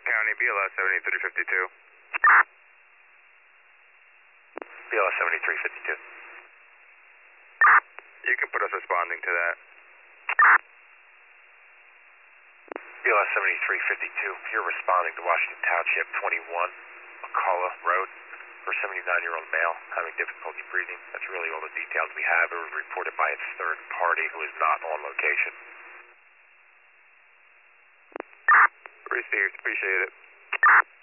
County, BLS 7352. BLS 7352. You can put us responding to that. BLS 7352, you're responding to Washington Township 21, McCullough Road, for a 79-year-old male having difficulty breathing. That's really all the details we have. It was reported by its third party who is not on location. Received. Appreciate it.